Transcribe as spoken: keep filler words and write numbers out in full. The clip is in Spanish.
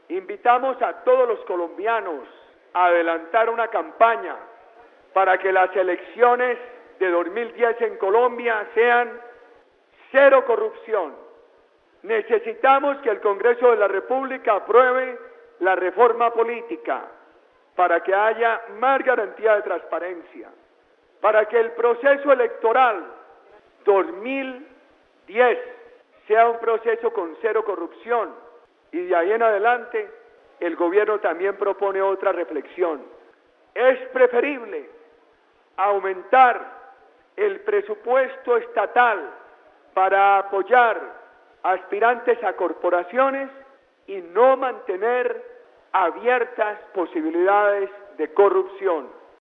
Invitamos a todos los colombianos a adelantar una campaña para que las elecciones de dos mil diez en Colombia sean cero corrupción. Necesitamos que el Congreso de la República apruebe la reforma política para que haya más garantía de transparencia, para que el proceso electoral dos mil diez sea un proceso con cero corrupción, y de ahí en adelante el gobierno también propone otra reflexión. Es preferible aumentar el presupuesto estatal para apoyar aspirantes a corporaciones y no mantener abiertas posibilidades de corrupción.